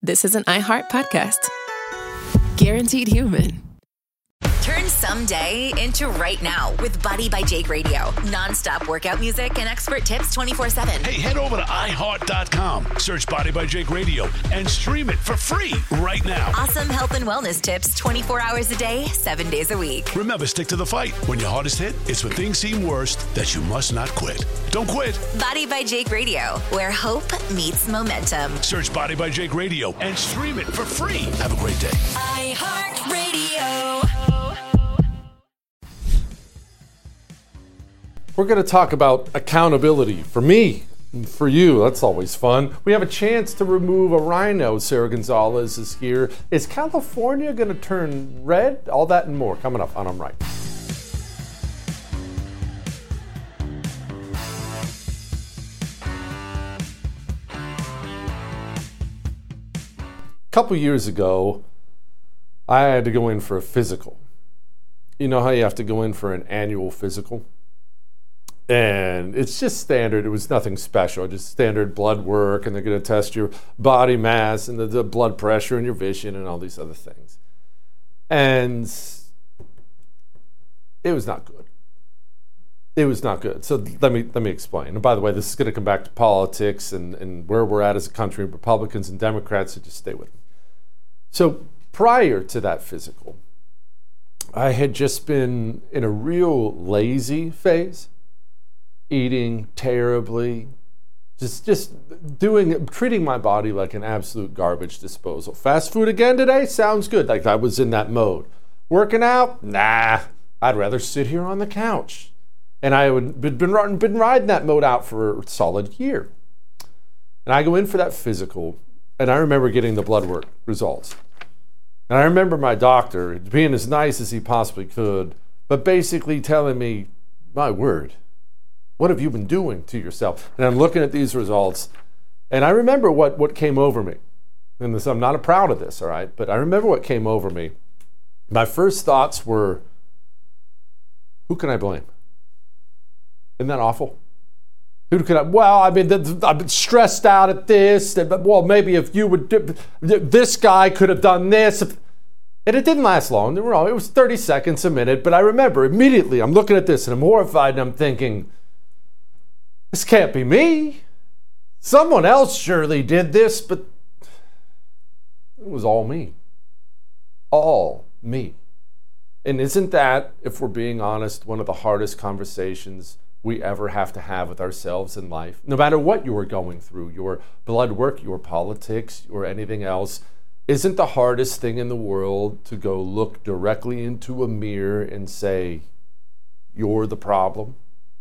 this is an iHeart podcast. Guaranteed human. Turn someday into right now with Body by Jake Radio. Non-stop workout music and expert tips 24/7. Hey, head over to iHeart.com, search Body by Jake Radio, and stream it for free right now. Awesome health and wellness tips 24 hours a day, 7 days a week. Remember, stick to the fight. When your hardest hit, it's when things seem worst that you must not quit. Don't quit. Body by Jake Radio, where hope meets momentum. Search Body by Jake Radio and stream it for free. Have a great day. iHeart Radio. We're going to talk about accountability for me and for you. That's always fun. We have a chance to remove a rhino. Sarah Gonzalez is here. Is California going to turn red? All that and more coming up on I'm Right. A couple years ago, I had to go in for a physical. You know how you have to go in for an annual physical? And it's just standard. It was nothing special, just standard blood work, and they're going to test your body mass and the blood pressure and your vision and all these other things. And it was not good. It was not good. So let me explain. And by the way, this is going to come back to politics and where we're at as a country, Republicans and Democrats, so just stay with me. So prior to that physical, I had just been in a real lazy phase. Eating terribly, just treating my body like an absolute garbage disposal. Fast food again today? Sounds good. Like I was in that mode. Working out? Nah, I'd rather sit here on the couch. And I had been riding that mode out for a solid year. And I go in for that physical, and I remember getting the blood work results. And I remember my doctor being as nice as he possibly could, but basically telling me, my word, what have you been doing to yourself? And I'm looking at these results, and I remember what came over me. And this, I'm not proud of this, all right? But I remember what came over me. My first thoughts were, who can I blame? Isn't that awful? Who could I? Well, I mean, I've been stressed out at this. Well, maybe if you would, this guy could have done this. And it didn't last long. It was 30 seconds, a minute. But I remember immediately, I'm looking at this, and I'm horrified, and I'm thinking, this can't be me. Someone else surely did this, but it was all me. All me. And isn't that, if we're being honest, one of the hardest conversations we ever have to have with ourselves in life? No matter what you are going through, your blood work, your politics, or anything else, isn't the hardest thing in the world to go look directly into a mirror and say, you're the problem?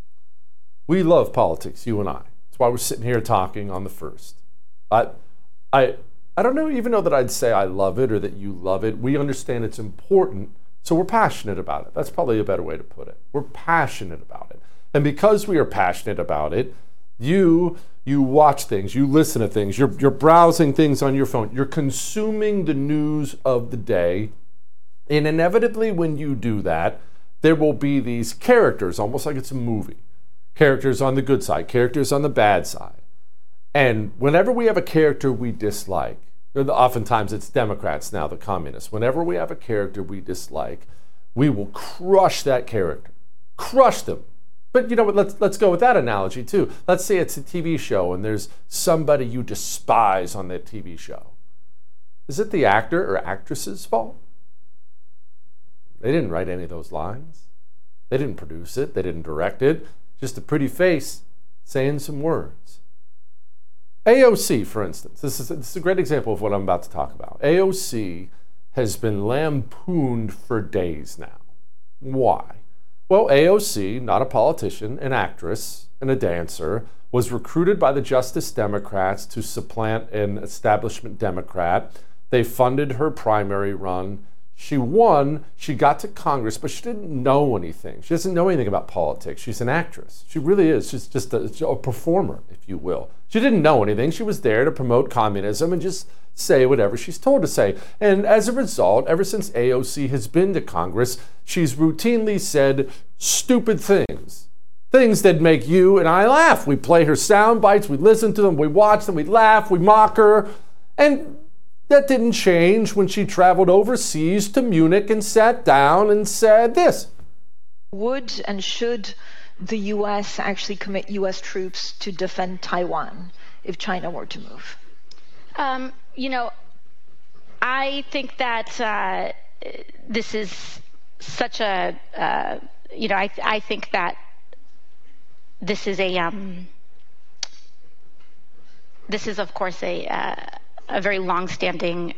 We love politics, you and I. That's why we're sitting here talking on the first. I don't know, even know that I'd say I love it or that you love it. We understand it's important, so we're passionate about it. That's probably a better way to put it. We're passionate about it. And because we are passionate about it, you watch things, you listen to things, you're browsing things on your phone, you're consuming the news of the day, and inevitably when you do that, there will be these characters, almost like it's a movie. Characters on the good side, characters on the bad side. And whenever we have a character we dislike, oftentimes it's Democrats now, the communists, whenever we have a character we dislike, we will crush that character. Crush them. But you know what, let's go with that analogy too. Let's say it's a TV show and there's somebody you despise on that TV show. Is it the actor or actress's fault? They didn't write any of those lines. They didn't produce it. They didn't direct it. Just a pretty face saying some words. AOC, for instance, this is a great example of what I'm about to talk about. AOC has been lampooned for days now. Why? Well, AOC, not a politician, an actress and a dancer, was recruited by the Justice Democrats to supplant an establishment Democrat. They funded her primary run. She won, she got to Congress, but she didn't know anything. She doesn't know anything about politics. She's an actress. She really is. She's just a performer, if you will. She didn't know anything. She was there to promote communism and just say whatever she's told to say. And as a result, ever since AOC has been to Congress, she's routinely said stupid things. Things that make you and I laugh. We play her sound bites, we listen to them, we watch them, we laugh, we mock her. And That didn't change when she traveled overseas to Munich and sat down and said this. Would and should the U.S. actually commit U.S. troops to defend Taiwan if China were to move? I think that this is such a, I think that this is of course a very long-standing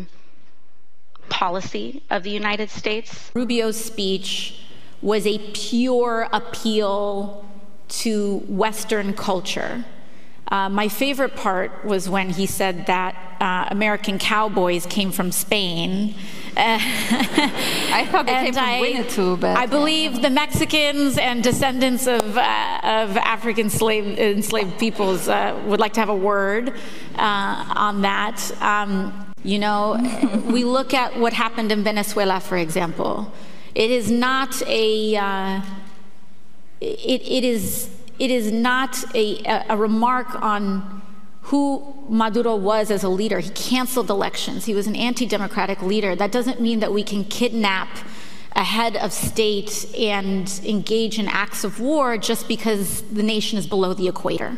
policy of the United States. Rubio's speech was a pure appeal to Western culture. My favorite part was when he said that American cowboys came from Spain. I thought they came from Winnetou, but I believe the Mexicans and descendants of African enslaved peoples would like to have a word on that. We look at what happened in Venezuela, for example. It is not a. It is not a remark on who Maduro was as a leader. He canceled elections. He was an anti-democratic leader. That doesn't mean that we can kidnap a head of state and engage in acts of war just because the nation is below the equator.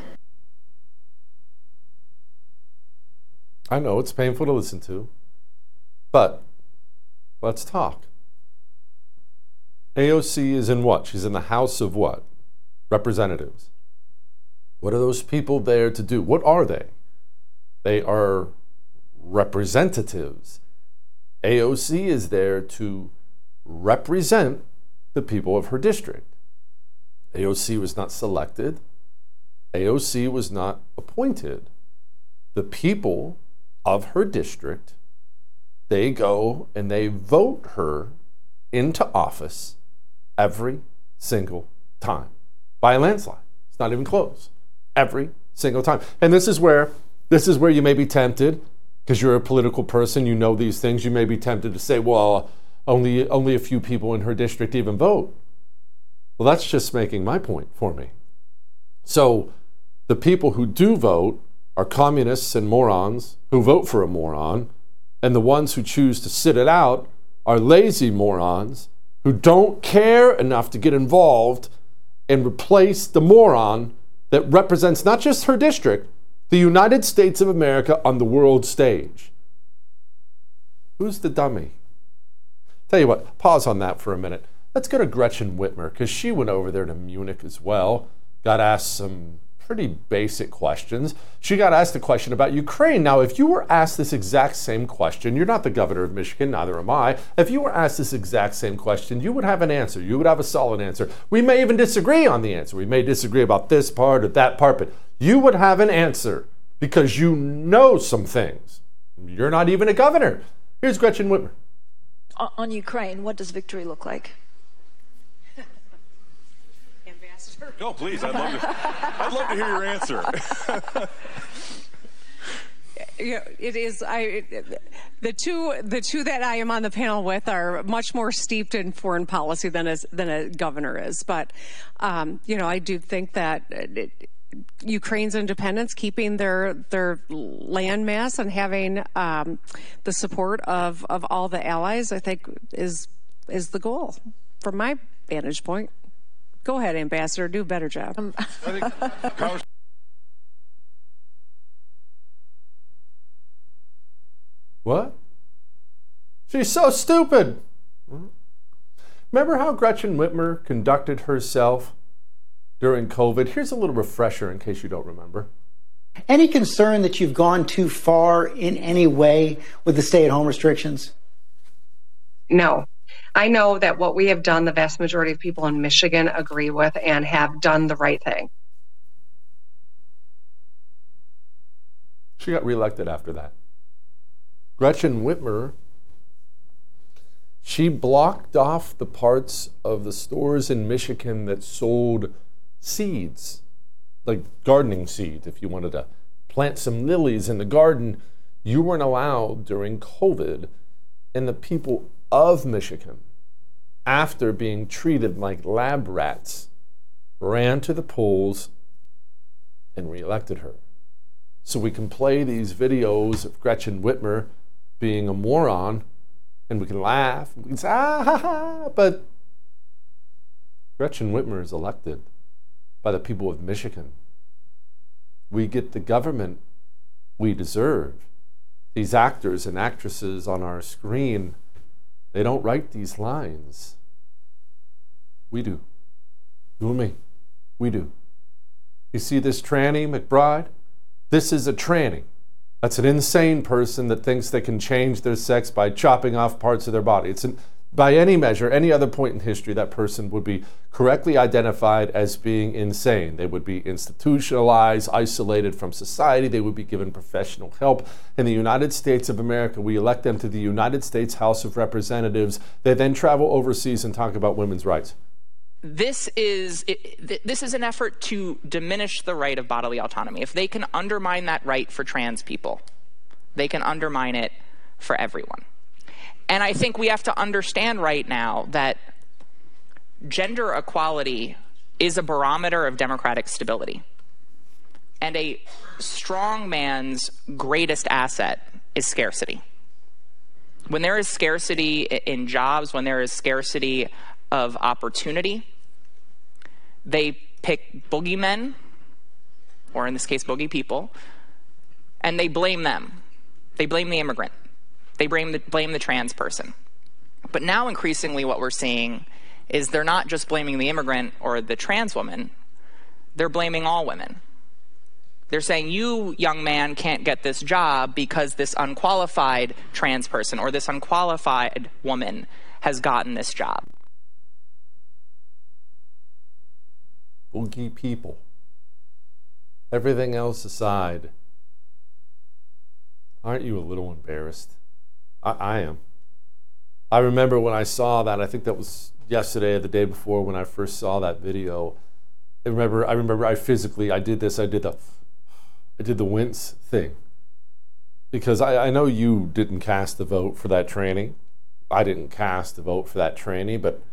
I know it's painful to listen to, but let's talk. AOC is in what? She's in the House of what? Representatives. What are those people there to do? What are they? They are representatives. AOC is there to represent the people of her district. AOC was not selected. AOC was not appointed. The people of her district, they go and they vote her into office every single time by a landslide. It's not even close. Every single time. And this is where you may be tempted, because you're a political person, you know these things, you may be tempted to say, well, only a few people in her district even vote. Well, that's just making my point for me. So the people who do vote are communists and morons who vote for a moron, and the ones who choose to sit it out are lazy morons who don't care enough to get involved and replace the moron that represents not just her district, the United States of America on the world stage. Who's the dummy? Tell you what, pause on that for a minute. Let's go to Gretchen Whitmer, because she went over there to Munich as well, got asked some pretty basic questions. She got asked a question about Ukraine. Now, if you were asked this exact same question, you're not the governor of Michigan, neither am I. If you were asked this exact same question, you would have an answer. You would have a solid answer. We may even disagree on the answer. We may disagree about this part or that part, but you would have an answer because you know some things. You're not even a governor. Here's Gretchen Whitmer. On Ukraine, what does victory look like? No, please. I'd love to hear your answer. It is. The two that I am on the panel with are much more steeped in foreign policy than a governor is. But I do think that Ukraine's independence, keeping their land mass, and having the support of all the allies, I think is the goal from my vantage point. Go ahead, Ambassador. Do a better job. What? She's so stupid. Remember how Gretchen Whitmer conducted herself during COVID? Here's a little refresher in case you don't remember. Any concern that you've gone too far in any way with the stay-at-home restrictions? No. I know that what we have done, the vast majority of people in Michigan agree with and have done the right thing. She got reelected after that. Gretchen Whitmer, she blocked off the parts of the stores in Michigan that sold seeds, like gardening seeds. If you wanted to plant some lilies in the garden, you weren't allowed during COVID. And the people of Michigan, after being treated like lab rats, ran to the polls and reelected her. So we can play these videos of Gretchen Whitmer being a moron, and we can laugh, and we can say, ah, ha, ha, but Gretchen Whitmer is elected by the people of Michigan. We get the government we deserve. These actors and actresses on our screen, they don't write these lines. We do. You and me. We do. You see this tranny, McBride? This is a tranny. That's an insane person that thinks they can change their sex by chopping off parts of their body. By any measure, any other point in history, that person would be correctly identified as being insane. They would be institutionalized, isolated from society. They would be given professional help. In the United States of America, we elect them to the United States House of Representatives. They then travel overseas and talk about women's rights. This is an effort to diminish the right of bodily autonomy. If they can undermine that right for trans people, they can undermine it for everyone. And I think we have to understand right now that gender equality is a barometer of democratic stability. And a strong man's greatest asset is scarcity. When there is scarcity in jobs, when there is scarcity of opportunity, they pick boogeymen, or in this case, boogie people, and they blame them. They blame the immigrant. They blame the trans person. But now increasingly what we're seeing is they're not just blaming the immigrant or the trans woman, they're blaming all women. They're saying, you, young man, can't get this job because this unqualified trans person or this unqualified woman has gotten this job. Boogie people. Everything else aside, aren't you a little embarrassed? I am. I remember when I saw that, I think that was yesterday or the day before when I first saw that video. I remember I did the wince thing. Because I know you didn't cast a vote for that tranny. I didn't cast a vote for that tranny, but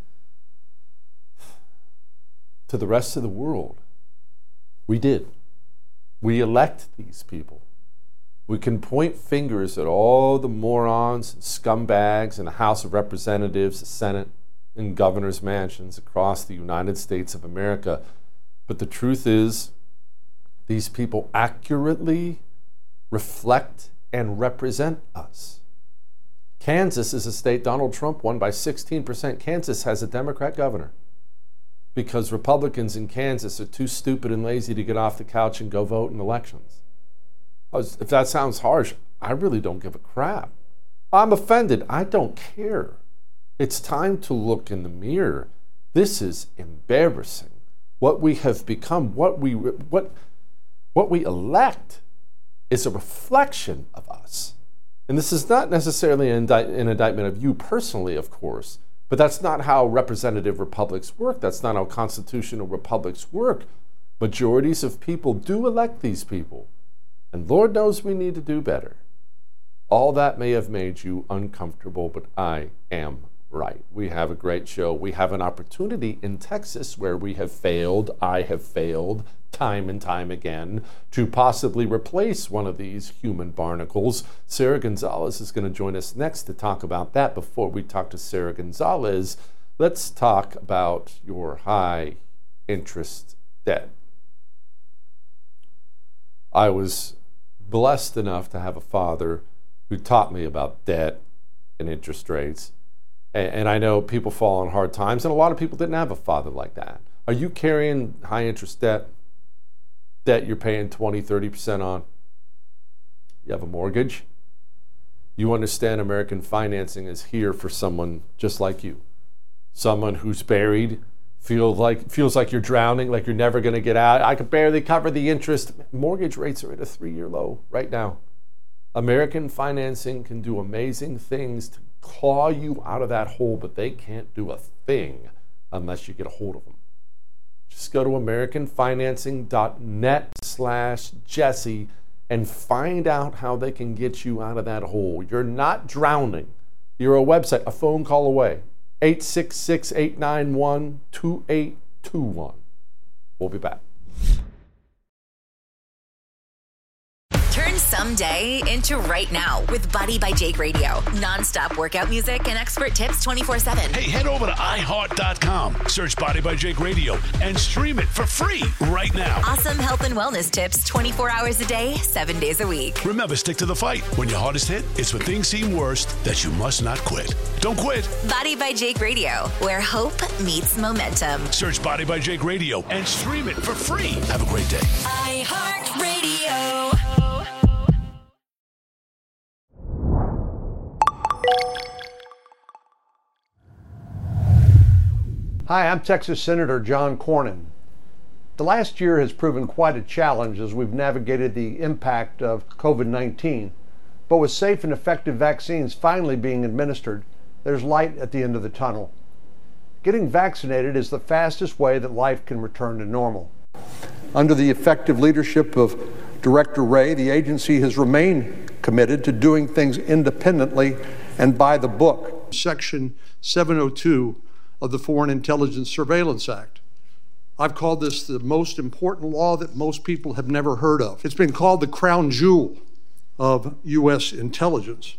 to the rest of the world, we did. We elect these people. We can point fingers at all the morons and scumbags in the House of Representatives, the Senate, and governors' mansions across the United States of America. But the truth is, these people accurately reflect and represent us. Kansas is a state Donald Trump won by 16%. Kansas has a Democrat governor because Republicans in Kansas are too stupid and lazy to get off the couch and go vote in elections. If that sounds harsh, I really don't give a crap. I'm offended. I don't care. It's time to look in the mirror. This is embarrassing. What we have become, what we elect is a reflection of us. And this is not necessarily an indictment of you personally, of course, but that's not how representative republics work. That's not how constitutional republics work. Majorities of people do elect these people. And Lord knows we need to do better. All that may have made you uncomfortable, but I am right. We have a great show. We have an opportunity in Texas where we have failed, I have failed, time and time again, to possibly replace one of these human barnacles. Sarah Gonzalez is going to join us next to talk about that. Before we talk to Sarah Gonzalez, let's talk about your high interest debt. I was blessed enough to have a father who taught me about debt and interest rates. And I know people fall on hard times, and a lot of people didn't have a father like that. Are you carrying high interest debt? Debt you're paying 20, 30% on? You have a mortgage? You understand American financing is here for someone just like you. Someone who's buried, feels like you're drowning, like you're never going to get out. I could barely cover the interest. Mortgage rates are at a 3-year low right now. American financing can do amazing things to claw you out of that hole, but they can't do a thing unless you get a hold of them. Just go to americanfinancing.net/Jesse and find out how they can get you out of that hole. You're not drowning. You're a website, a phone call away. 866-891-2821. We'll be back. Turn someday into right now with Body by Jake Radio. Non-stop workout music and expert tips 24/7. Hey, head over to iHeart.com. Search Body by Jake Radio and stream it for free right now. Awesome health and wellness tips 24 hours a day, 7 days a week. Remember, stick to the fight. When your hardest hit, it's when things seem worst that you must not quit. Don't quit. Body by Jake Radio, where hope meets momentum. Search Body by Jake Radio and stream it for free. Have a great day. iHeartRadio. Hi, I'm Texas Senator John Cornyn. The last year has proven quite a challenge as we've navigated the impact of COVID-19. But with safe and effective vaccines finally being administered, there's light at the end of the tunnel. Getting vaccinated is the fastest way that life can return to normal. Under the effective leadership of Director Wray, the agency has remained committed to doing things independently and by the book. Section 702 of the Foreign Intelligence Surveillance Act. I've called this the most important law that most people have never heard of. It's been called the crown jewel of U.S. intelligence.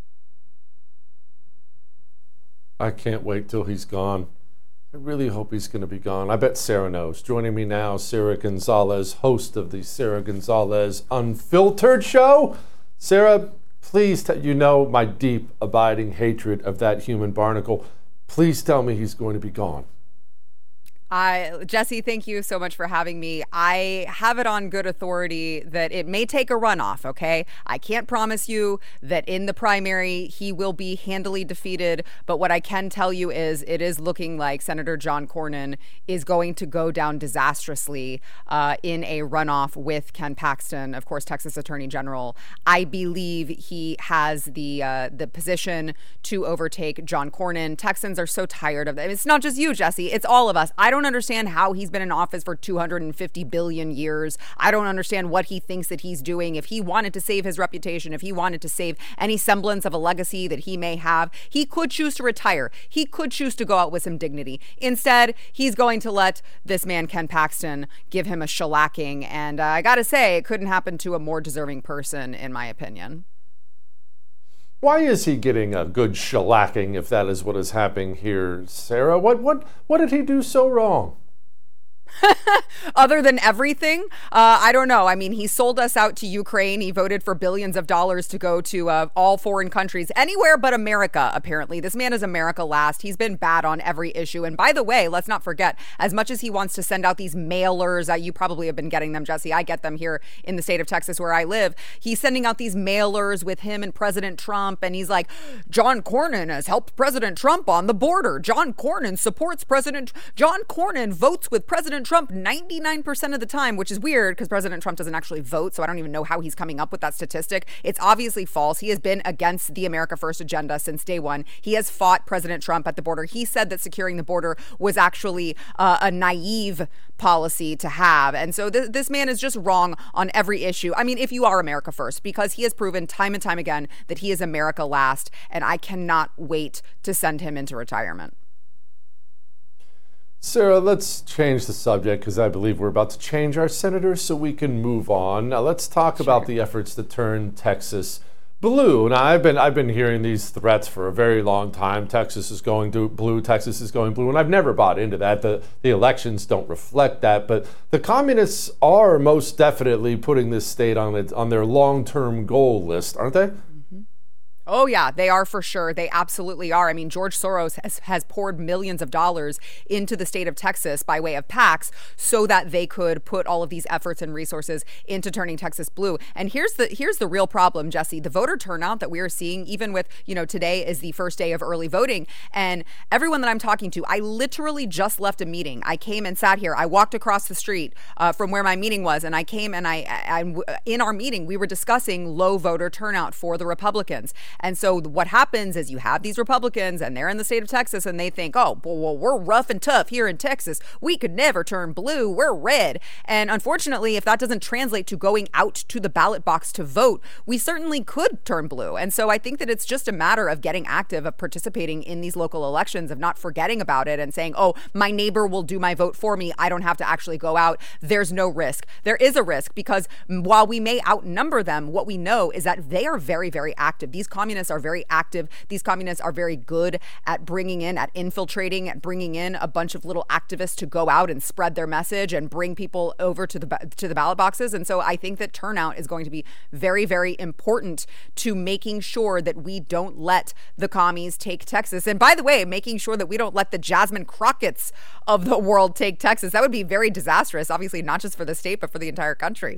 I can't wait till he's gone. I really hope he's going to be gone. I bet Sarah knows. Joining me now, Sarah Gonzalez, host of the Sarah Gonzalez Unfiltered Show. Sarah, please, you know my deep, abiding hatred of that human barnacle. Please tell me he's going to be gone. Jesse, thank you so much for having me. I have it on good authority that it may take a runoff, okay? I can't promise you that in the primary he will be handily defeated, but what I can tell you is it is looking like Senator John Cornyn is going to go down disastrously in a runoff with Ken Paxton, of course, Texas Attorney General. I believe he has the position to overtake John Cornyn. Texans are so tired of that. It's not just you, Jesse. It's all of us. I don't understand how he's been in office for 250 billion years. I don't understand what he thinks that he's doing. If he wanted to save his reputation, if he wanted to save any semblance of a legacy that he may have, he could choose to retire. He could choose to go out with some dignity. Instead, he's going to let this man, Ken Paxton, give him a shellacking. And I got to say, it couldn't happen to a more deserving person, in my opinion. Why is he getting a good shellacking if that is what is happening here, Sarah? What did he do so wrong? Other than everything, I don't know. I mean, he sold us out to Ukraine. He voted for billions of dollars to go to all foreign countries, anywhere but America, apparently. This man is America last. He's been bad on every issue. And by the way, let's not forget, as much as he wants to send out these mailers, you probably have been getting them, Jesse. I get them here in the state of Texas where I live. He's sending out these mailers with him and President Trump. And he's like, John Cornyn has helped President Trump on the border. John Cornyn supports John Cornyn votes with President Trump 99% of the time, which is weird because President Trump doesn't actually vote, so I don't even know how he's coming up with that statistic. It's obviously false. He has been against the America First agenda since day one. He has fought President Trump at the border. He said that securing the border was actually a naive policy to have. And so this man is just wrong on every issue. I mean, if you are America First, because he has proven time and time again that he is America last, and I cannot wait to send him into retirement. Sarah, let's change the subject because I believe we're about to change our senators so we can move on. Now let's talk about the efforts to turn Texas blue. Now I've been hearing these threats for a very long time. Texas is going blue, Texas is going blue, and I've never bought into that. The elections don't reflect that, but the communists are most definitely putting this state on their long-term goal list, aren't they? Oh, yeah, they are for sure. They absolutely are. I mean, George Soros has poured millions of dollars into the state of Texas by way of PACs so that they could put all of these efforts and resources into turning Texas blue. And here's the real problem, Jesse. The voter turnout that we are seeing, even with, today is the first day of early voting. And everyone that I'm talking to, I literally just left a meeting. I came and sat here. I walked across the street from where my meeting was. And I came and I in our meeting, we were discussing low voter turnout for the Republicans. And so what happens is you have these Republicans and they're in the state of Texas and they think, oh, well, we're rough and tough here in Texas. We could never turn blue. We're red. And unfortunately, if that doesn't translate to going out to the ballot box to vote, we certainly could turn blue. And so I think that it's just a matter of getting active, of participating in these local elections, of not forgetting about it and saying, oh, my neighbor will do my vote for me. I don't have to actually go out. There's no risk. There is a risk because while we may outnumber them, what we know is that they are very, very active. These communists are very active. These communists are very good at bringing in, at infiltrating, at bringing in a bunch of little activists to go out and spread their message and bring people over to the ballot boxes. And so I think that turnout is going to be very, very important to making sure that we don't let the commies take Texas. And by the way, making sure that we don't let the Jasmine Crockett's of the world take Texas. That would be very disastrous, obviously, not just for the state, but for the entire country.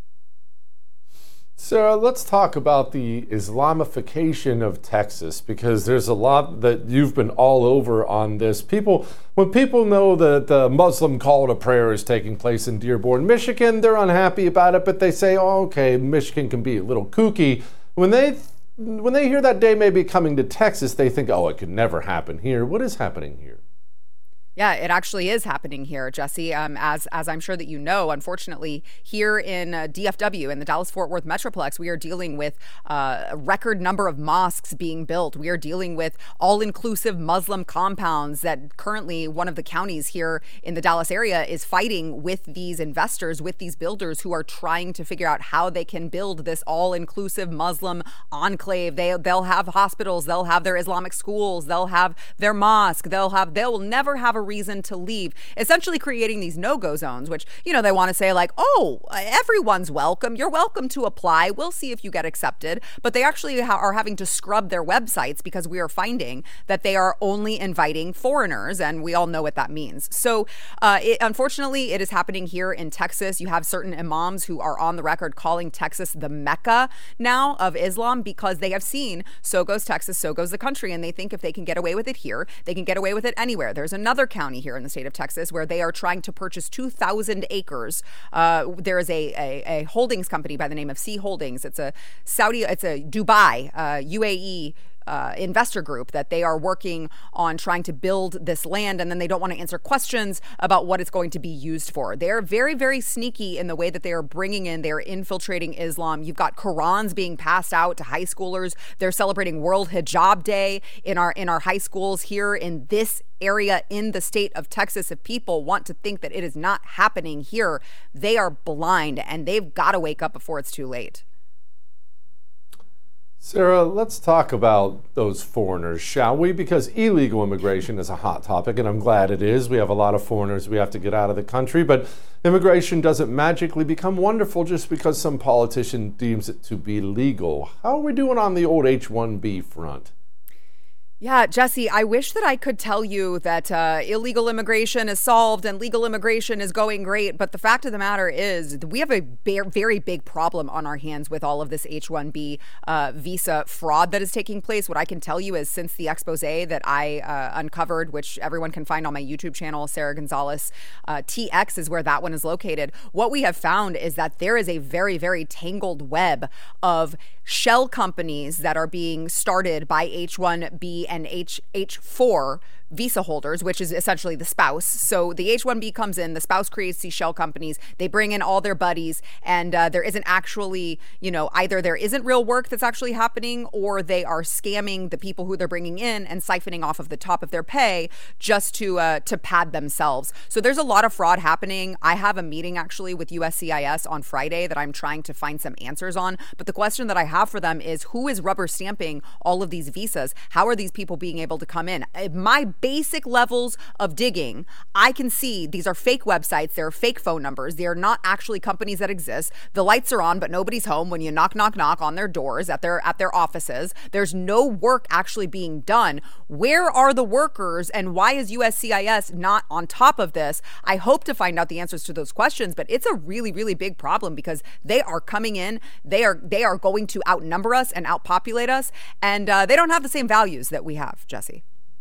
Sarah, let's talk about the Islamification of Texas, because there's a lot that you've been all over on this. When people know that the Muslim call to prayer is taking place in Dearborn, Michigan, they're unhappy about it, but they say, oh, okay, Michigan can be a little kooky. When they hear that day may be coming to Texas, they think, oh, it could never happen here. What is happening here? Yeah, it actually is happening here, Jesse. As I'm sure that you know, unfortunately, here in DFW, in the Dallas-Fort Worth Metroplex, we are dealing with a record number of mosques being built. We are dealing with all-inclusive Muslim compounds that currently one of the counties here in the Dallas area is fighting with these investors, with these builders who are trying to figure out how they can build this all-inclusive Muslim enclave. They'll have hospitals, they'll have their Islamic schools, they'll have their mosque, they'll never have a reason to leave, essentially creating these no-go zones, which, they want to say like, oh, everyone's welcome. You're welcome to apply. We'll see if you get accepted. But they actually are having to scrub their websites because we are finding that they are only inviting foreigners, and we all know what that means. So unfortunately, it is happening here in Texas. You have certain imams who are on the record calling Texas the Mecca now of Islam because they have seen so goes Texas, so goes the country, and they think if they can get away with it here, they can get away with it anywhere. There's another county here in the state of Texas where they are trying to purchase 2,000 acres. There is a holdings company by the name of Sea Holdings. It's a Dubai, UAE investor group that they are working on trying to build this land, and then they don't want to answer questions about what it's going to be used for. They're very, very sneaky in the way that they are bringing in, they're infiltrating Islam. You've got Qurans being passed out to high schoolers. They're celebrating World Hijab Day in our high schools here in this area in the state of Texas. If people want to think that it is not happening here, they are blind, and they've got to wake up before it's too late. Sarah, let's talk about those foreigners, shall we? Because illegal immigration is a hot topic, and I'm glad it is. We have a lot of foreigners we have to get out of the country, but immigration doesn't magically become wonderful just because some politician deems it to be legal. How are we doing on the old H-1B front? Yeah, Jesse, I wish that I could tell you that illegal immigration is solved and legal immigration is going great. But the fact of the matter is we have a very big problem on our hands with all of this H-1B visa fraud that is taking place. What I can tell you is since the expose that I uncovered, which everyone can find on my YouTube channel, Sarah Gonzalez, TX is where that one is located. What we have found is that there is a very tangled web of shell companies that are being started by H-1B and H-4 visa holders, which is essentially the spouse. So the H-1B comes in, the spouse creates these shell companies, they bring in all their buddies, and there isn't actually, either there isn't real work that's actually happening, or they are scamming the people who they're bringing in and siphoning off of the top of their pay just to pad themselves. So there's a lot of fraud happening. I have a meeting actually with USCIS on Friday that I'm trying to find some answers on. But the question that I have for them is, who is rubber stamping all of these visas? How are these people being able to come in? My basic levels of digging, I can see these are fake websites. They're fake phone numbers. They are not actually companies that exist. The lights are on, but nobody's home when you knock on their doors at their offices. There's no work actually being done. Where are the workers, and why is USCIS not on top of this? I hope to find out the answers to those questions, but it's a really big problem because they are coming in. They are going to outnumber us and outpopulate us, and they don't have the same values that we have, Jesse.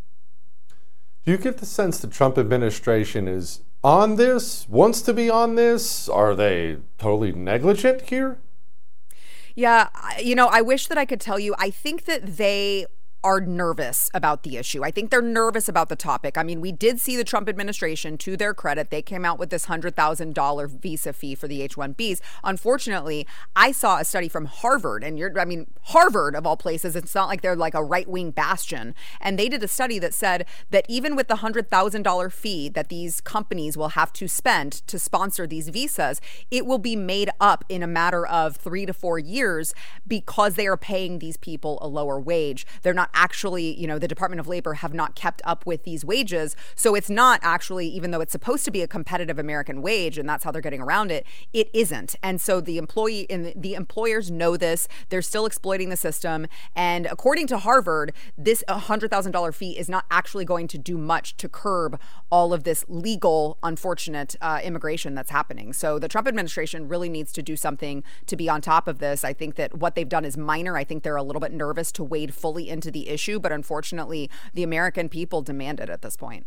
Do you get the sense the Trump administration is on this, wants to be on this? Are they totally negligent here? Yeah, I wish that I could tell you. I think that they are nervous about the issue. I think they're nervous about the topic. I mean, we did see the Trump administration, to their credit, they came out with this $100,000 visa fee for the H-1Bs. Unfortunately, I saw a study from Harvard, and Harvard of all places, it's not like they're like a right-wing bastion. And they did a study that said that even with the $100,000 fee that these companies will have to spend to sponsor these visas, it will be made up in a matter of 3 to 4 years because they are paying these people a lower wage. They're not actually, the Department of Labor have not kept up with these wages. So it's not actually, even though it's supposed to be a competitive American wage and that's how they're getting around it, it isn't. And so the employers know this. They're still exploiting the system. And according to Harvard, this $100,000 fee is not actually going to do much to curb all of this legal, unfortunate immigration that's happening. So the Trump administration really needs to do something to be on top of this. I think that what they've done is minor. I think they're a little bit nervous to wade fully into the issue, but unfortunately, the American people demand it at this point.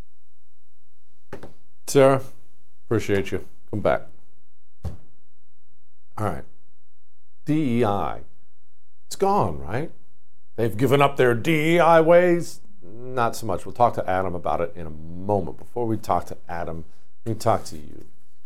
Sarah, appreciate you. Come back. All right. DEI. It's gone, right? They've given up their DEI ways? Not so much. We'll talk to Adam about it in a moment. Before we talk to Adam, let me talk to you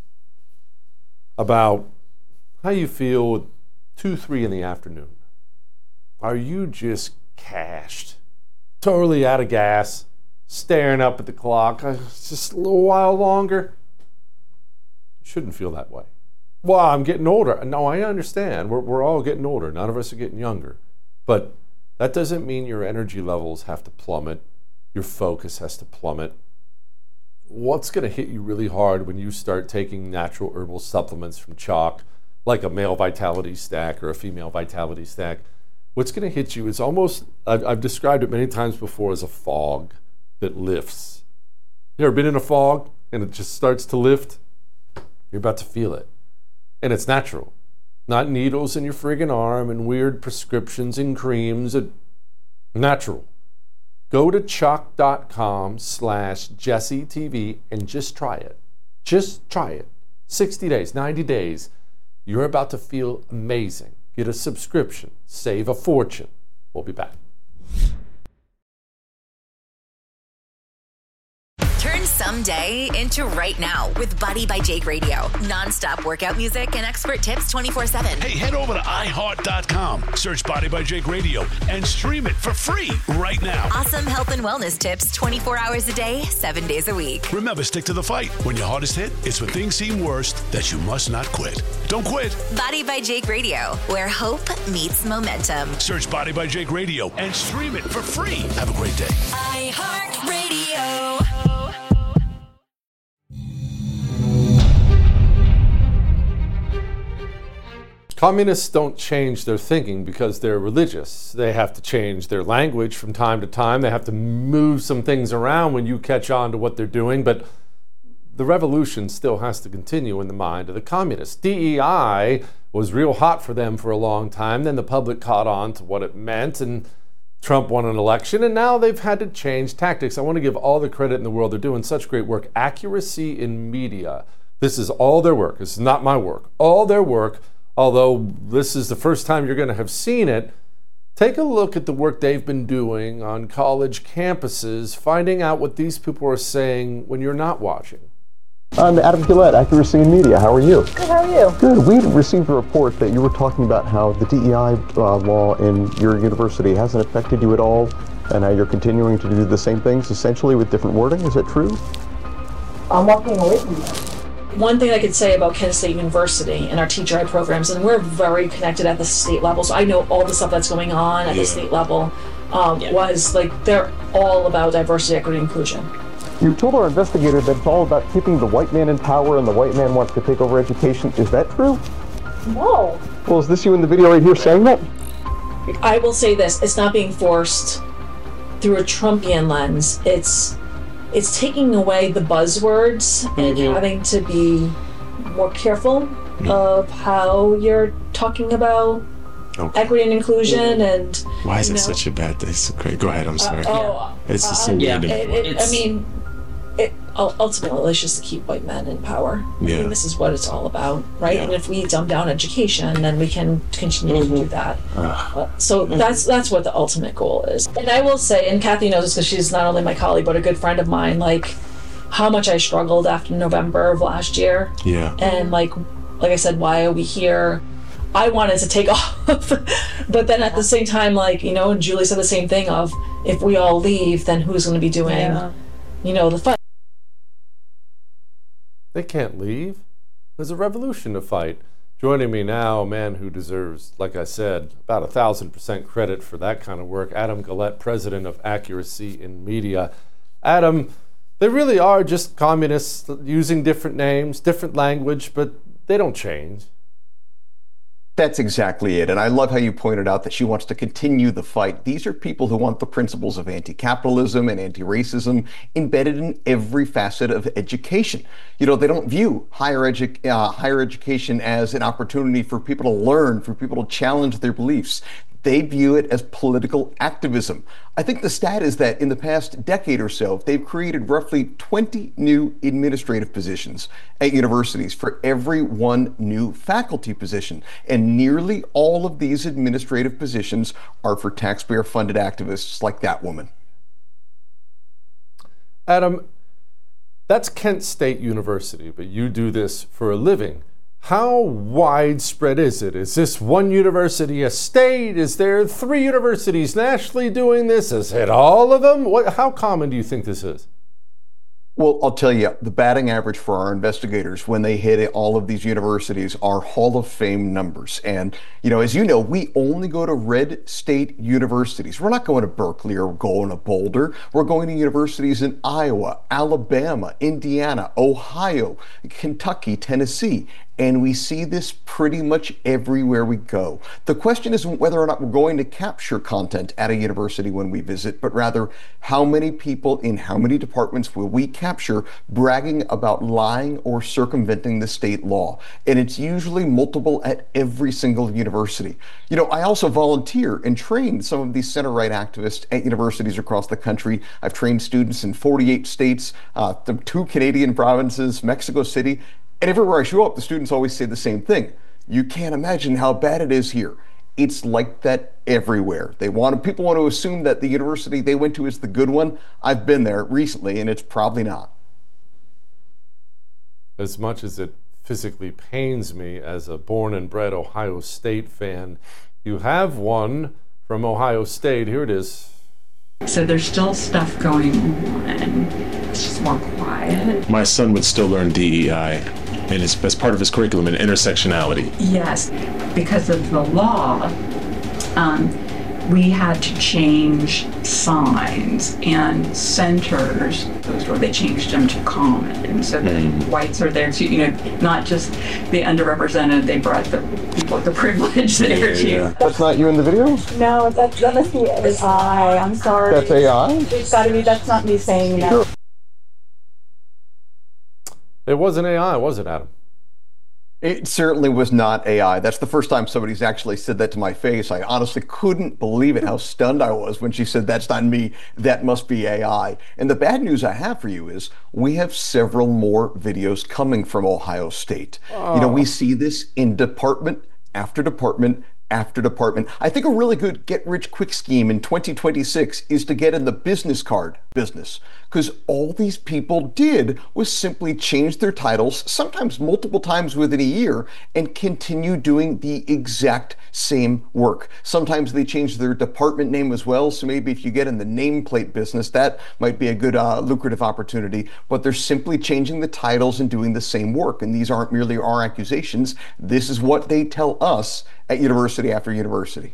about how you feel at 2, 3 in the afternoon. Are you just cashed, totally out of gas, staring up at the clock? It's just a little while longer. You shouldn't feel that way. Well, I'm getting older. No, I understand. We're all getting older. None of us are getting younger. But that doesn't mean your energy levels have to plummet. Your focus has to plummet. What's going to hit you really hard when you start taking natural herbal supplements from Chalk, like a male vitality stack or a female vitality stack? What's going to hit you is almost, I've described it many times before, as a fog that lifts. You ever been in a fog and it just starts to lift? You're about to feel it. And it's natural. Not needles in your friggin' arm and weird prescriptions and creams. Natural. Go to chalk.com/JesseTV and just try it. Just try it. 60 days, 90 days. You're about to feel amazing. Get a subscription. Save a fortune. We'll be back. Turn someday into right now with Body by Jake Radio. Non-stop workout music and expert tips 24/7. Hey, head over to iHeart.com. Search Body by Jake Radio and stream it for free right now. Awesome health and wellness tips 24 hours a day, 7 days a week. Remember, stick to the fight. When your hardest hit, it's when things seem worst that you must not quit. Don't quit. Body by Jake Radio, where hope meets momentum. Search Body by Jake Radio and stream it for free. Have a great day. iHeartRadio. Communists don't change their thinking because they're religious. They have to change their language from time to time. They have to move some things around when you catch on to what they're doing. But the revolution still has to continue in the mind of the communists. DEI was real hot for them for a long time. Then the public caught on to what it meant, and Trump won an election, and now they've had to change tactics. I want to give all the credit in the world. They're doing such great work. Accuracy in media. This is all their work. This is not my work. All their work. Although this is the first time you're going to have seen it, take a look at the work they've been doing on college campuses, finding out what these people are saying when you're not watching. I'm Adam Gillette, Accuracy in Media. How are you? Good, how are you? Good. We received a report that you were talking about how the DEI law in your university hasn't affected you at all, and how you're continuing to do the same things, essentially with different wording. Is that true? I'm walking away from that. One thing I could say about Kent State University and our teacher ed programs, and we're very connected at the state level, so I know all the stuff that's going on at the state level, was like they're all about diversity, equity, and inclusion. You told our investigator that it's all about keeping the white man in power and the white man wants to take over education. Is that true? No. Well, is this you in the video right here saying that? I will say this, it's not being forced through a Trumpian lens. It's taking away the buzzwords and having to be more careful of how you're talking about equity and inclusion and. Why is it such a bad thing? It's great. Go ahead. I'm sorry. It's just so random. ultimately, it's just to keep white men in power. Yeah. I mean, this is what it's all about, right? Yeah. And if we dumb down education, then we can continue to do that. So that's what the ultimate goal is. And I will say, and Kathy knows this because she's not only my colleague, but a good friend of mine, like how much I struggled after November of last year. Yeah. And like I said, why are we here? I wanted to take off, but then at the same time, like, you know, Julie said the same thing of, if we all leave, then who's going to be doing, you know, the fight? They can't leave. There's a revolution to fight. Joining me now, a man who deserves, like I said, about 1,000% credit for that kind of work, Adam Guillette, president of Accuracy in Media. Adam, they really are just communists using different names, different language, but they don't change. That's exactly it. And I love how you pointed out that she wants to continue the fight. These are people who want the principles of anti-capitalism and anti-racism embedded in every facet of education. You know, they don't view higher education as an opportunity for people to learn, for people to challenge their beliefs. They view it as political activism. I think the stat is that in the past decade or so, they've created roughly 20 new administrative positions at universities for every one new faculty position. And nearly all of these administrative positions are for taxpayer-funded activists like that woman. Adam, that's Kent State University, but you do this for a living. How widespread is it? Is this one university a state? Is there 3 universities nationally doing this? Is it all of them? How common do you think this is? Well, I'll tell you, the batting average for our investigators when they hit all of these universities are Hall of Fame numbers. And, you know, as you know, we only go to red state universities. We're not going to Berkeley or going to Boulder. We're going to universities in Iowa, Alabama, Indiana, Ohio, Kentucky, Tennessee. And we see this pretty much everywhere we go. The question isn't whether or not we're going to capture content at a university when we visit, but rather how many people in how many departments will we capture bragging about lying or circumventing the state law. And it's usually multiple at every single university. You know, I also volunteer and train some of these center-right activists at universities across the country. I've trained students in 48 states, the 2 Canadian provinces, Mexico City. And everywhere I show up, the students always say the same thing. You can't imagine how bad it is here. It's like that everywhere. People want to assume that the university they went to is the good one. I've been there recently, and it's probably not. As much as it physically pains me as a born and bred Ohio State fan, you have one from Ohio State. Here it is. So there's still stuff going on. It's just more quiet. My son would still learn DEI, and it's as part of his curriculum and intersectionality. Yes, because of the law, we had to change signs and centers. They changed them to common, so that whites are there too. You know, not just the underrepresented. They brought the people with the privilege there too. That's not you in the video? No, that must be AI. I'm sorry. That's AI? It's got to be. That's not me saying that. Sure. It wasn't AI, was it, Adam? It certainly was not AI. That's the first time somebody's actually said that to my face. I honestly couldn't believe it, how stunned I was when she said, "That's not me, that must be AI." And the bad news I have for you is we have several more videos coming from Ohio State. Oh. You know, we see this in department after department after department. I think a really good get-rich-quick scheme in 2026 is to get in the business card business, because all these people did was simply change their titles, sometimes multiple times within a year, and continue doing the exact same work. Sometimes they change their department name as well, so maybe if you get in the nameplate business, that might be a good lucrative opportunity, but they're simply changing the titles and doing the same work. And these aren't merely our accusations. This is what they tell us at university after university.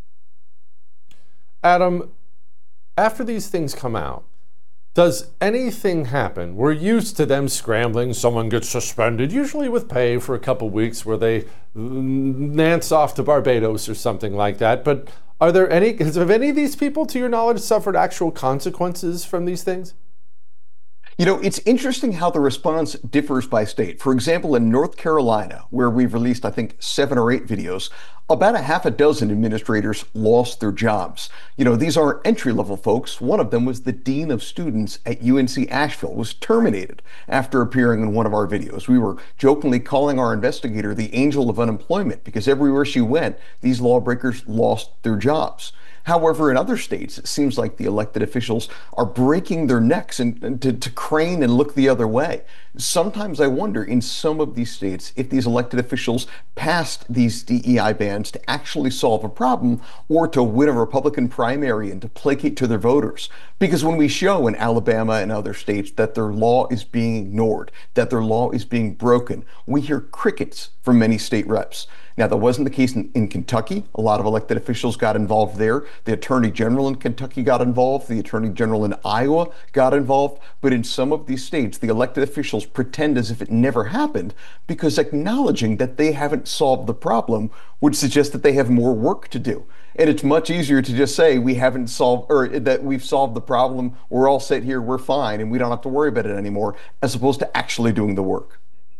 Adam, after these things come out, does anything happen? We're used to them scrambling. Someone gets suspended, usually with pay for a couple weeks, where they nance off to Barbados or something like that. But have any of these people, to your knowledge, suffered actual consequences from these things? You know, it's interesting how the response differs by state. For example, in North Carolina, where we've released, I think, 7 or 8 videos, about a half a dozen administrators lost their jobs. You know, these aren't entry-level folks. One of them was the dean of students at UNC Asheville, was terminated after appearing in one of our videos. We were jokingly calling our investigator the angel of unemployment because everywhere she went, these lawbreakers lost their jobs. However, in other states, it seems like the elected officials are breaking their necks and to crane and look the other way. Sometimes I wonder in some of these states if these elected officials passed these DEI bans to actually solve a problem or to win a Republican primary and to placate to their voters. Because when we show in Alabama and other states that their law is being ignored, that their law is being broken, we hear crickets from many state reps. Now, that wasn't the case in Kentucky. A lot of elected officials got involved there. The Attorney General in Kentucky got involved. The Attorney General in Iowa got involved. But in some of these states, the elected officials pretend as if it never happened because acknowledging that they haven't solved the problem would suggest that they have more work to do. And it's much easier to just say we haven't solved, or that we've solved the problem, we're all set here, we're fine, and we don't have to worry about it anymore, as opposed to actually doing the work.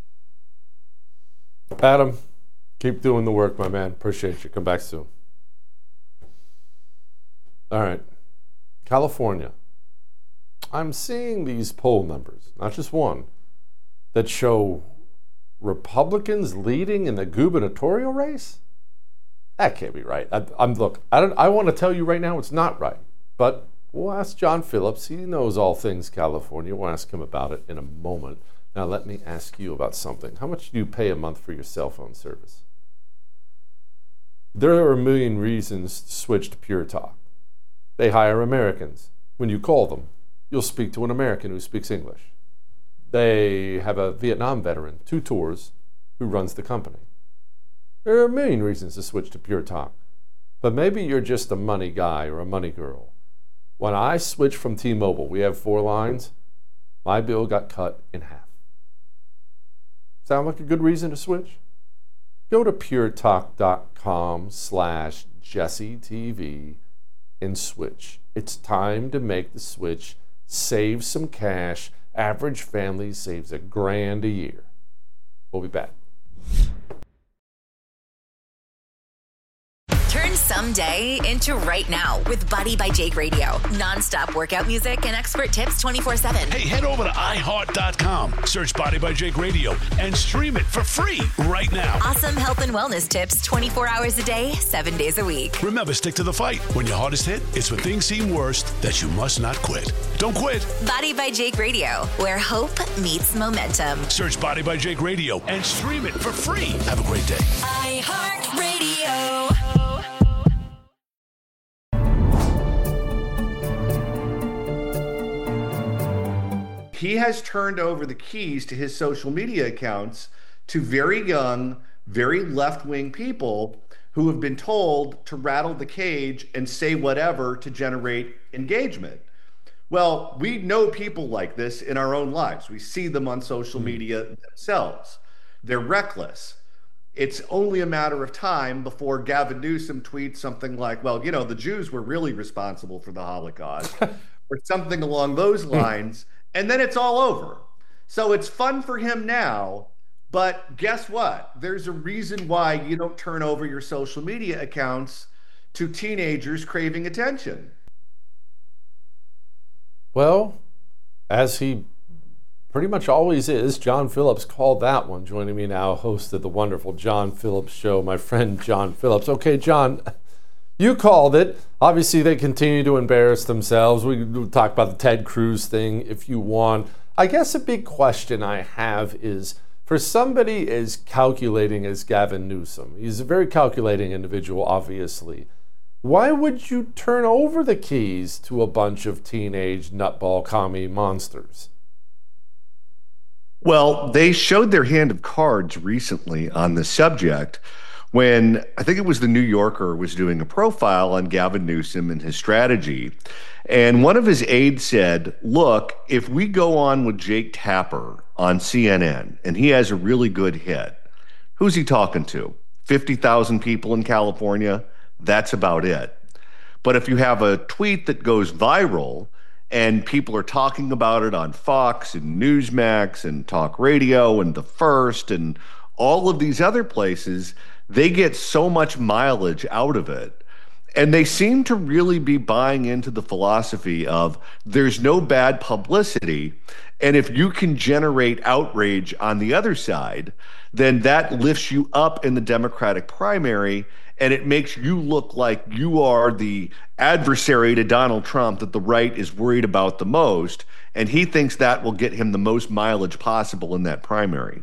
Adam, keep doing the work, my man. Appreciate you. Come back soon. All right. California. I'm seeing these poll numbers, not just one, that show Republicans leading in the gubernatorial race. That can't be right. I want to tell you right now it's not right. But we'll ask John Phillips. He knows all things California. We'll ask him about it in a moment. Now let me ask you about something. How much do you pay a month for your cell phone service? There are a million reasons to switch to Pure Talk. They hire Americans. When you call them, you'll speak to an American who speaks English. They have a Vietnam veteran, 2 tours, who runs the company. There are a million reasons to switch to Pure Talk. But maybe you're just a money guy or a money girl. When I switched from T-Mobile, we have 4 lines, my bill got cut in half. Sound like a good reason to switch? Go to puretalk.com/JesseTV and switch. It's time to make the switch. Save some cash. Average family saves $1,000 a year. We'll be back. Turn someday into right now with Body by Jake Radio. Non-stop workout music and expert tips 24/7. Hey, head over to iHeart.com. Search Body by Jake Radio and stream it for free right now. Awesome health and wellness tips 24 hours a day, 7 days a week. Remember, stick to the fight. When your heart is hit, it's when things seem worst that you must not quit. Don't quit. Body by Jake Radio, where hope meets momentum. Search Body by Jake Radio and stream it for free. Have a great day. iHeart Radio. He has turned over the keys to his social media accounts to very young, very left-wing people who have been told to rattle the cage and say whatever to generate engagement. Well, we know people like this in our own lives. We see them on social media themselves. They're reckless. It's only a matter of time before Gavin Newsom tweets something like, well, you know, the Jews were really responsible for the Holocaust, or something along those lines. And then it's all over. So it's fun for him now, but guess what? There's a reason why you don't turn over your social media accounts to teenagers craving attention. Well, as he pretty much always is, John Phillips called that one. Joining me now, host of the wonderful John Phillips Show, my friend John Phillips. Okay, John, you called it. Obviously, they continue to embarrass themselves. We can talk about the Ted Cruz thing if you want. I guess a big question I have is, for somebody as calculating as Gavin Newsom, he's a very calculating individual, obviously. Why would you turn over the keys to a bunch of teenage nutball commie monsters? Well, they showed their hand of cards recently on the subject when I think it was the New Yorker was doing a profile on Gavin Newsom and his strategy. And one of his aides said, look, if we go on with Jake Tapper on CNN and he has a really good hit, who's he talking to? 50,000 people in California? That's about it. But if you have a tweet that goes viral And people are talking about it on Fox and Newsmax and Talk Radio and The First and all of these other places. They get so much mileage out of it. And they seem to really be buying into the philosophy of there's no bad publicity. And if you can generate outrage on the other side, then that lifts you up in the Democratic primary, and it makes you look like you are the adversary to Donald Trump that the right is worried about the most. And he thinks that will get him the most mileage possible in that primary.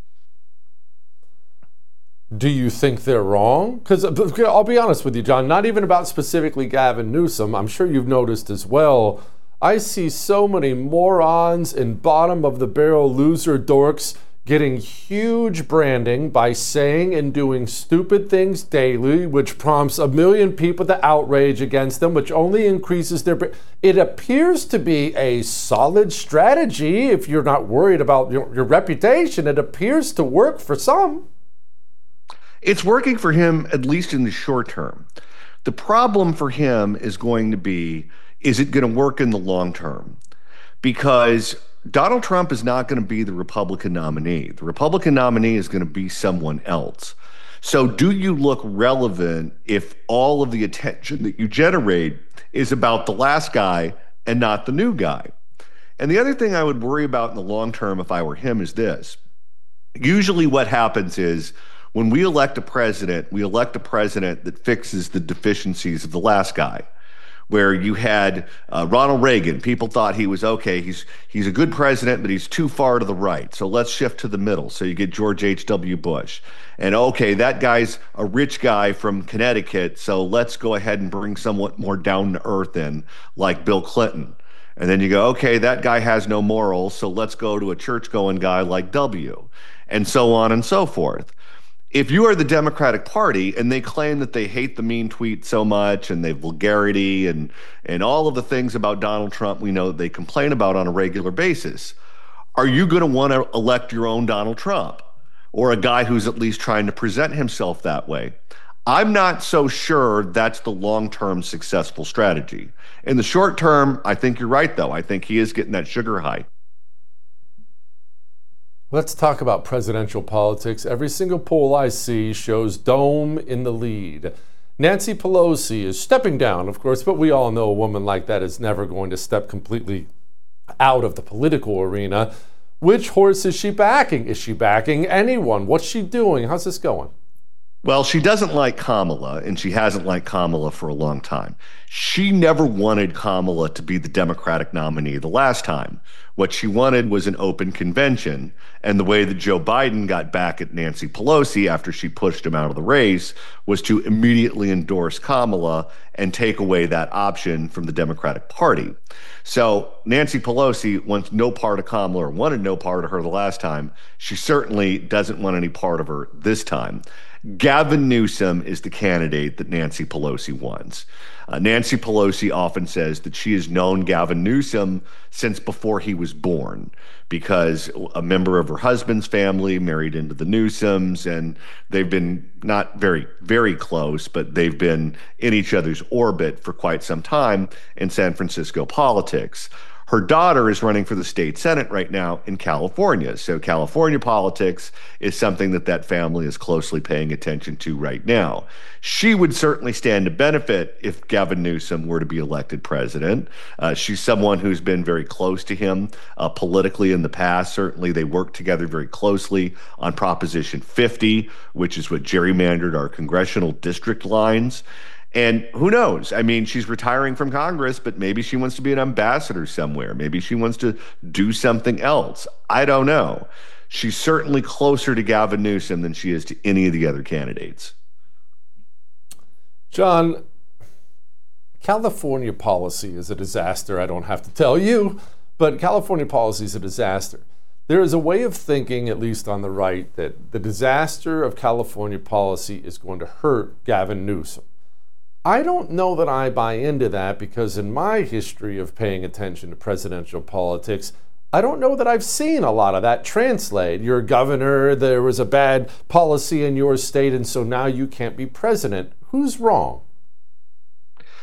Do you think they're wrong? Because I'll be honest with you, John, not even about specifically Gavin Newsom. I'm sure you've noticed as well. I see so many morons and bottom of the barrel loser dorks getting huge branding by saying and doing stupid things daily, which prompts a million people to outrage against them, which only increases their... It appears to be a solid strategy if you're not worried about your reputation. It appears to work for some. It's working for him, at least in the short term. The problem for him is going to be, is it going to work in the long term? Because Donald Trump is not going to be the Republican nominee. The Republican nominee is going to be someone else. So do you look relevant if all of the attention that you generate is about the last guy and not the new guy? And the other thing I would worry about in the long term if I were him is this. Usually what happens is when we elect a president that fixes the deficiencies of the last guy. Where you had Ronald Reagan, people thought he was okay. He's a good president, but he's too far to the right. So let's shift to the middle. So you get George H.W. Bush. And okay, that guy's a rich guy from Connecticut, so let's go ahead and bring somewhat more down to earth in, like Bill Clinton. And then you go, okay, that guy has no morals, so let's go to a church-going guy like W. And so on and so forth. If you are the Democratic Party and they claim that they hate the mean tweet so much and they vulgarity and all of the things about Donald Trump we know that they complain about on a regular basis, are you going to want to elect your own Donald Trump or a guy who's at least trying to present himself that way? I'm not so sure that's the long-term successful strategy. In the short term, I think you're right, though. I think he is getting that sugar high. Let's talk about presidential politics. Every single poll I see shows Dome in the lead. Nancy Pelosi is stepping down, of course, but we all know a woman like that is never going to step completely out of the political arena. Which horse is she backing? Is she backing anyone? What's she doing? How's this going? Well, she doesn't like Kamala, and she hasn't liked Kamala for a long time. She never wanted Kamala to be the Democratic nominee the last time. What she wanted was an open convention, and the way that Joe Biden got back at Nancy Pelosi after she pushed him out of the race was to immediately endorse Kamala and take away that option from the Democratic Party. So Nancy Pelosi wants no part of Kamala, or wanted no part of her the last time. She certainly doesn't want any part of her this time. Gavin Newsom is the candidate that Nancy Pelosi wants. Nancy Pelosi often says that she has known Gavin Newsom since before he was born, because a member of her husband's family married into the Newsoms, and they've been not very, very close, but they've been in each other's orbit for quite some time in San Francisco politics. Her daughter is running for the state Senate right now in California. So California politics is something that family is closely paying attention to right now. She would certainly stand to benefit if Gavin Newsom were to be elected president. She's someone who's been very close to him politically in the past. Certainly they worked together very closely on Proposition 50, which is what gerrymandered our congressional district lines. And who knows? I mean, she's retiring from Congress, but maybe she wants to be an ambassador somewhere. Maybe she wants to do something else. I don't know. She's certainly closer to Gavin Newsom than she is to any of the other candidates. John, California policy is a disaster. I don't have to tell you, but California policy is a disaster. There is a way of thinking, at least on the right, that the disaster of California policy is going to hurt Gavin Newsom. I don't know that I buy into that, because in my history of paying attention to presidential politics, I don't know that I've seen a lot of that translate. You're a governor, there was a bad policy in your state, and so now you can't be president. Who's wrong?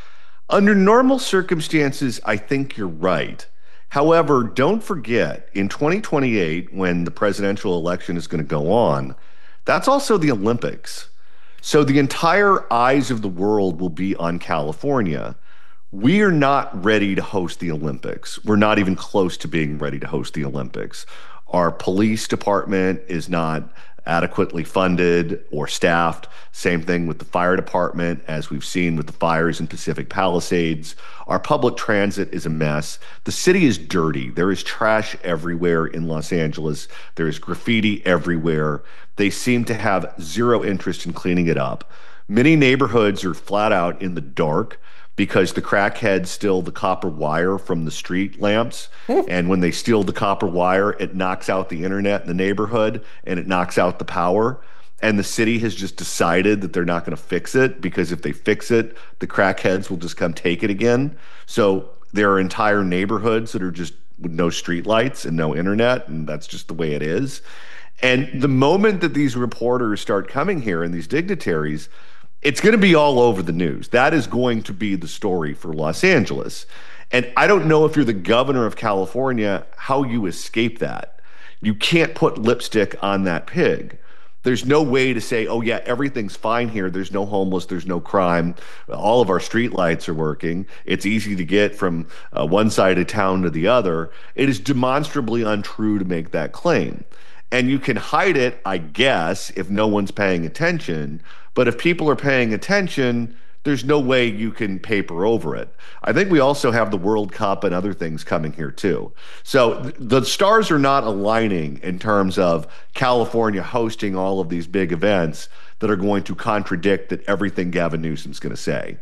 Under normal circumstances, I think you're right. However, don't forget, in 2028, when the presidential election is going to go on, that's also the Olympics. So the entire eyes of the world will be on California. We are not ready to host the Olympics. We're not even close to being ready to host the Olympics. Our police department is not adequately funded or staffed. Same thing with the fire department, as we've seen with the fires in Pacific Palisades. Our public transit is a mess. The city is dirty. There is trash everywhere in Los Angeles. There is graffiti everywhere. They seem to have zero interest in cleaning it up. Many neighborhoods are flat out in the dark because the crackheads steal the copper wire from the street lamps. And when they steal the copper wire, it knocks out the internet in the neighborhood and it knocks out the power. And the city has just decided that they're not going to fix it, because if they fix it, the crackheads will just come take it again. So there are entire neighborhoods that are just with no streetlights and no internet, and that's just the way it is. And the moment that these reporters start coming here and these dignitaries, it's going to be all over the news. That is going to be the story for Los Angeles. And I don't know if you're the governor of California, how you escape that. You can't put lipstick on that pig. There's no way to say, oh yeah, everything's fine here. There's no homeless, there's no crime. All of our street lights are working. It's easy to get from one side of town to the other. It is demonstrably untrue to make that claim. And you can hide it, I guess, if no one's paying attention. But if people are paying attention, there's no way you can paper over it. I think we also have the World Cup and other things coming here too. So the stars are not aligning in terms of California hosting all of these big events that are going to contradict that everything Gavin Newsom's going to say.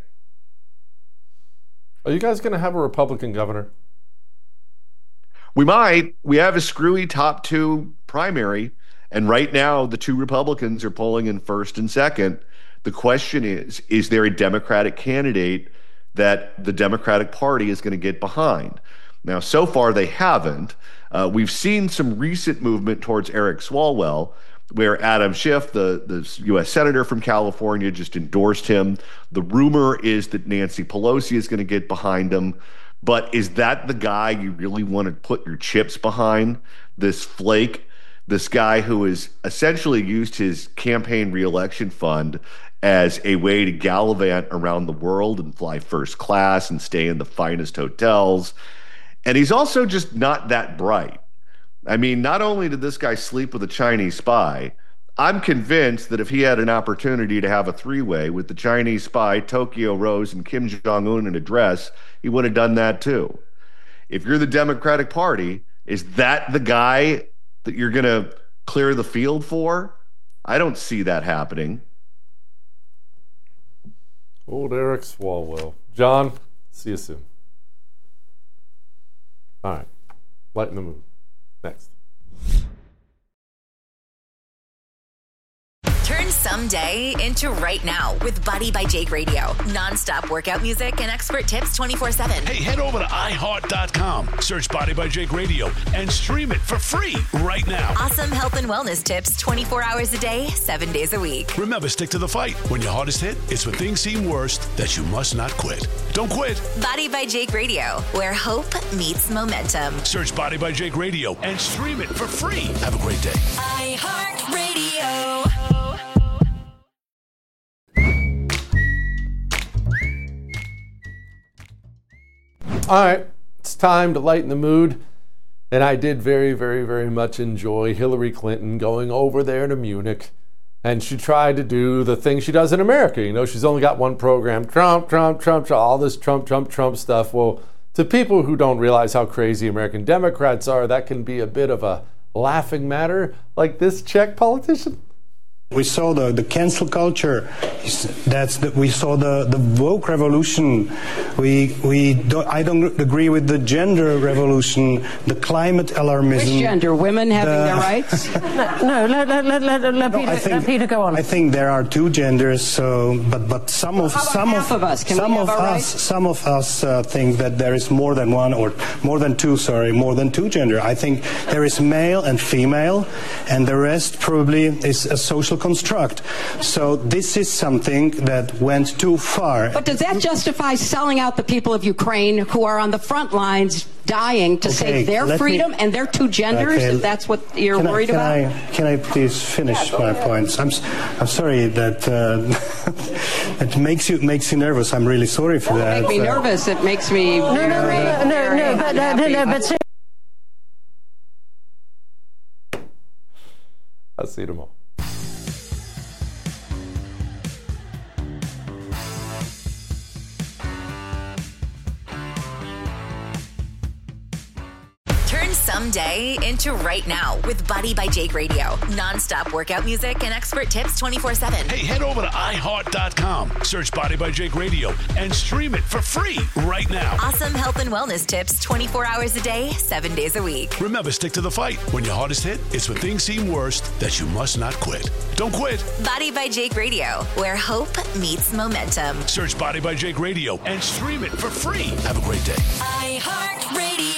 Are you guys going to have a Republican governor? We might. We have a screwy top two primary, and right now the two Republicans are polling in first and second. The question is there a Democratic candidate that the Democratic Party is going to get behind? Now, so far they haven't. We've seen some recent movement towards Eric Swalwell, where Adam Schiff, the U.S. Senator from California, just endorsed him. The rumor is that Nancy Pelosi is going to get behind him. But is that the guy you really want to put your chips behind? This flake, this guy who has essentially used his campaign reelection fund as a way to gallivant around the world and fly first class and stay in the finest hotels. And he's also just not that bright. I mean, not only did this guy sleep with a Chinese spy, I'm convinced that if he had an opportunity to have a three-way with the Chinese spy, Tokyo Rose, and Kim Jong-un in a dress, he would have done that too. If you're the Democratic Party, is that the guy that you're going to clear the field for? I don't see that happening. Old Eric Swalwell. John, see you soon. All right. Lighten the mood. Next. Turn someday into right now with Body by Jake Radio. Non-stop workout music and expert tips 24/7. Hey, head over to iHeart.com, search Body by Jake Radio, and stream it for free right now. Awesome health and wellness tips 24 hours a day, 7 days a week. Remember, stick to the fight. When your heart is hit, it's when things seem worst that you must not quit. Don't quit. Body by Jake Radio, where hope meets momentum. Search Body by Jake Radio and stream it for free. Have a great day. iHeart Radio. All right, it's time to lighten the mood. And I did very, very, very much enjoy Hillary Clinton going over there to Munich. And she tried to do the thing she does in America. You know, she's only got one program, Trump, all this Trump stuff. Well, to people who don't realize how crazy American Democrats are, that can be a bit of a laughing matter, like this Czech politician. We saw the cancel culture. We saw the woke revolution. I don't agree with the gender revolution, the climate alarmism. Which gender? Women having their rights? No, let Peter go on. I think there are two genders. So, but some of us think that there is more than one, or more than two gender. I think there is male and female, and the rest probably is a social construct. So this is something that went too far. But does that justify selling out the people of Ukraine who are on the front lines dying to save their freedom and their two genders, if that's what you're worried about? Can I please finish my points? I'm sorry that it makes you nervous. I'm really sorry for that. It makes me nervous. It makes me but I'll see you tomorrow. Turn someday into right now with Body by Jake Radio. Non-stop workout music and expert tips 24/7. Hey, head over to iHeart.com, search Body by Jake Radio, and stream it for free right now. Awesome health and wellness tips 24 hours a day, 7 days a week. Remember, stick to the fight. When your heart is hit, it's when things seem worst that you must not quit. Don't quit. Body by Jake Radio, where hope meets momentum. Search Body by Jake Radio and stream it for free. Have a great day. iHeart Radio.